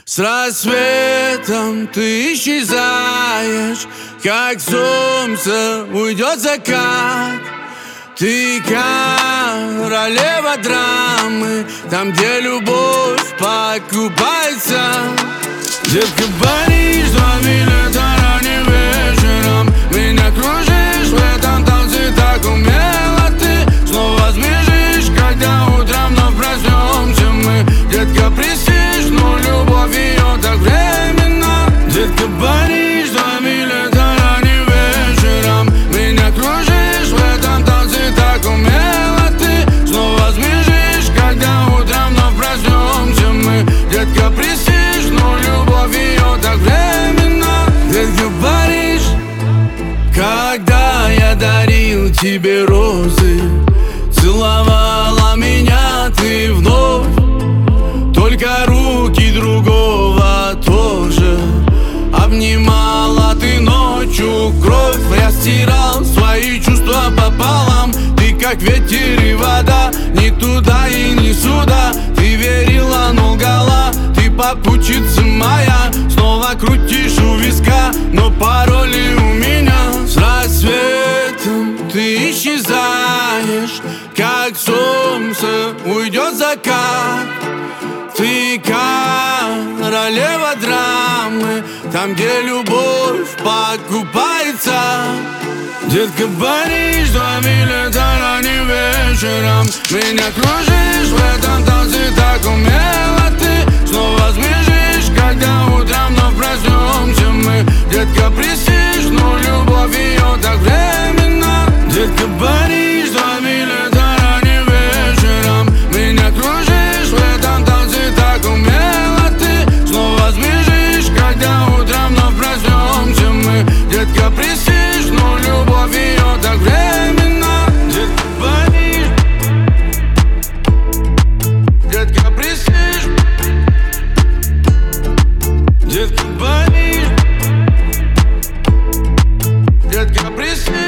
С рассветом ты исчезаешь, как солнце уйдет закат. Ты королева драмы, там, где любовь покупается. Детка, Париж, 2 билета ранним вечером. Меня кружишь в этом танце так умело. Ты снова смешишь, когда утром вновь проснемся мы. Детка, престиж, но любовь ее так временно. Детка, Париж, 2 билета ранним вечером. Меня кружишь в этом танце так умело. Ты снова смешишь, когда утром вновь проснемся мы. Детка, престиж, но любовь ее так временно. Детка, Париж. Когда я дарил тебе розы, целовала меня ты вновь. Только руки другого тоже обнимала ты ночью кровь. Я стирал свои чувства пополам. Ты как ветер и вода, ни туда и ни сюда. Ты верила, но лгала, ты попутчица моя. Снова крутишь у виска, но пароли у меня. С рассветом ты исчезаешь, как солнце уйдет закат. Ты королева драмы, там, где любовь покупается. Детка, Париж, 2 билета ранним вечером. Меня кружишь в этом танце так умело. Ты снова смешишь, когда утром вновь проснемся мы. Детка, престиж, но любовь ее так временно. Детка, Париж, 2 билета ранним вечером. Меня кружишь в этом танце так умело. Ты снова смешишь, когда утром вновь проснемся мы. Детка, престиж, но любовь ее так временно. Детка, Париж. Детка, престиж. Детка, Париж. Детка, престиж.